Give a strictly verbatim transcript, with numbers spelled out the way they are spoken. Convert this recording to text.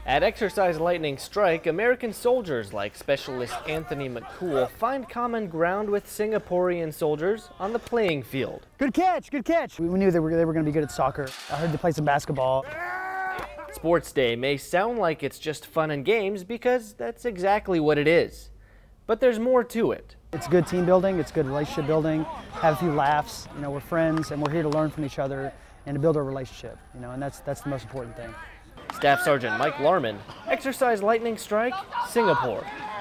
At Exercise Lightning Strike, American soldiers like Specialist Anthony McCool find common ground with Singaporean soldiers on the playing field. Good catch, good catch. We knew they were, they were going to be good at soccer. I heard they played some basketball. Sports Day may sound like it's just fun and games because that's exactly what it is. But there's more to it. It's good team building, it's good relationship building, have a few laughs. You know, we're friends and we're here to learn from each other and to build our relationship, you know, and that's, that's the most important thing. Staff Sergeant Mike Larman, Exercise Lightning Strike, Singapore.